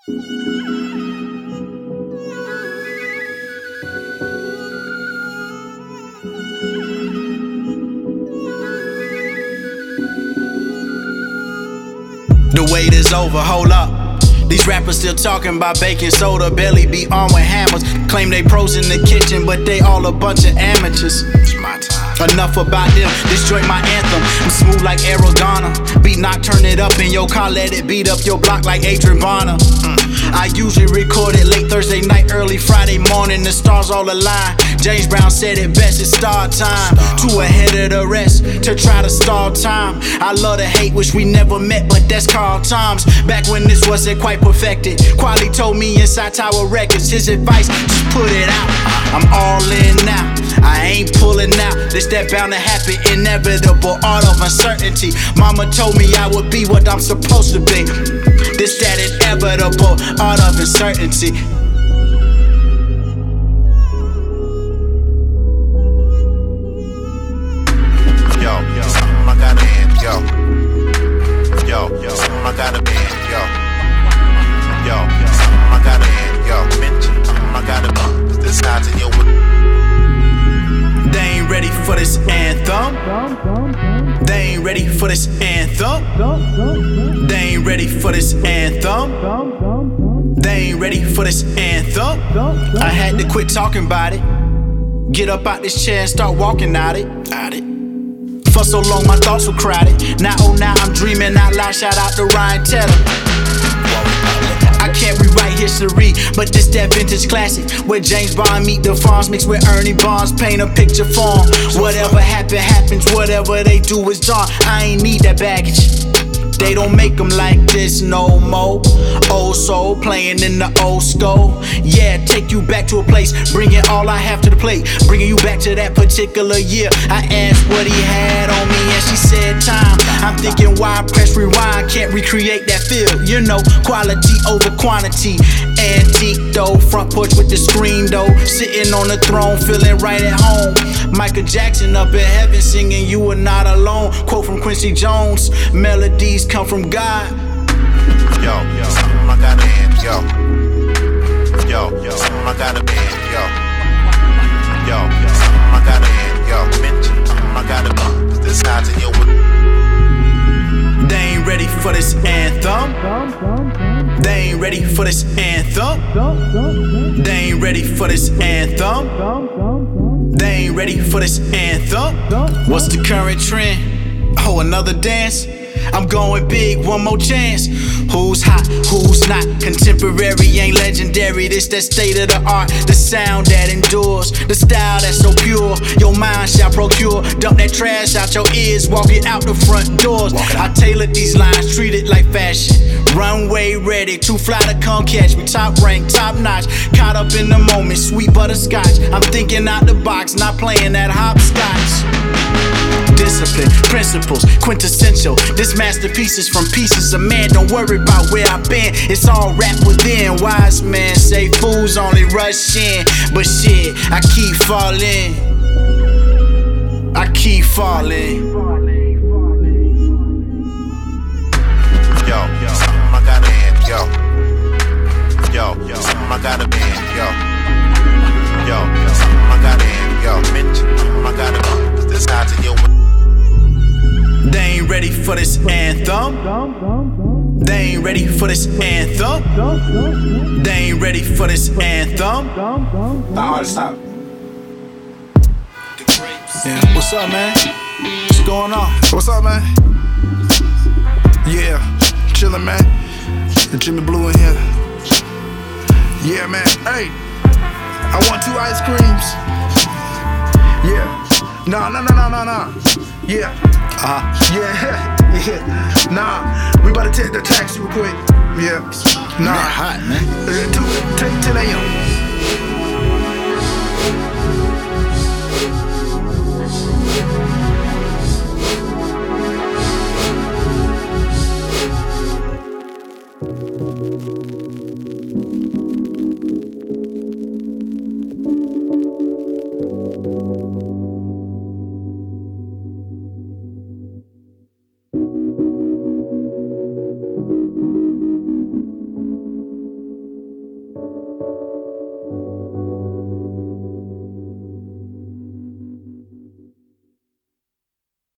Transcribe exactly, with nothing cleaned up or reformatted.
The wait is over, hold up. These rappers still talking about baking soda, barely be armed with hammers. Claim they pros in the kitchen, but they all a bunch of amateurs. It's my time. Enough about them, this joint my anthem. I'm smooth like Arizona. Beat knock, turn it up in your car, let it beat up your block like Adrian Bonner. Mm. I usually record it late Thursday night, early Friday morning, the stars all align. James Brown said it best, it's star time. Two ahead of the rest to try to stall time. I love to hate, wish we never met, but that's Carl times. Back when this wasn't quite perfected, Quali told me inside Tower Records, his advice, just put it out. I'm all in now, I ain't pulling out. This that bound to happen, inevitable, art of uncertainty. Mama told me I would be what I'm supposed to be. This that inevitable, art of uncertainty. Yo, yo, something I gotta end, yo. Yo, yo, something I gotta end, yo. Yo, yo, something I gotta end, yo. Mention, something I gotta be. This side's in your way. They ain't ready for this anthem. They ain't ready for this anthem. They ain't ready for this anthem. They ain't ready for this anthem. I had to quit talking about it. Get up out this chair and start walking out it. Out it. For so long my thoughts were crowded. Now oh now I'm dreaming out loud. Shout out to Ryan Tedder. I can't rewrite history, but this that vintage classic where James Bond meet the Fonz, mixed with Ernie Bonds, paint a picture form. Whatever happen happens, whatever they do is done. I ain't need that baggage. They don't make them like this no more. Old soul playing in the old school. Yeah, take you back to a place, bringing all I have to the plate, bringing you back to that particular year. I asked what he had on me and she said time. I'm thinking why press rewind, can't recreate that feel. You know, quality over quantity. Antique though, front porch with the screen though, sitting on the throne, feeling right at home. Michael Jackson up in heaven singing You Are Not Alone. Quote from Quincy Jones, melodies come from God. Yo, yo, something I gotta end, yo. Yo, yo, something I gotta end, yo. Yo, yo, something I gotta end, yo. Mention, something I gotta be. This side's in your way. They ain't ready for this anthem. They ain't ready for this anthem. They ain't ready for this anthem. They ain't ready for this anthem. What's the current trend? Oh, another dance? I'm going big, one more chance. Who's hot, who's not? Contemporary ain't legendary. This that state of the art, the sound that endures, the style that's so pure. Your mind shall procure. Dump that trash out your ears, walk it out the front doors. I tailored these lines, treat it like fashion. Runway ready, too fly to come catch me. Top rank, top notch, caught up in the moment, sweet butterscotch. I'm thinking out the box, not playing that hopscotch. Discipline, principles, quintessential. This masterpiece is from pieces of man. Don't worry about where I've been, it's all wrapped within. Wise men say fools only rush in, but shit, I keep falling. I keep falling. Yo, yo, something I gotta end, yo. Yo, yo, something I gotta end, yo. Yo, yo, something I gotta end, yo. Mention, something I gotta be. This side's in your way. They ain't ready for this anthem. They ain't ready for this anthem. They ain't ready for this anthem. Nah, stop. Yeah. What's up, man? What's going on? What's up, man? Yeah, chillin', man. Jimmy Blue in here. Yeah, man. Hey, I want two ice creams. Yeah. Nah, nah, nah, nah, nah, nah. Yeah. Uh-huh. Yeah, yeah. Nah, we about to take the taxi real quick. Yeah. Nah. Man, hot, man. Uh, two, ten, ten a.m.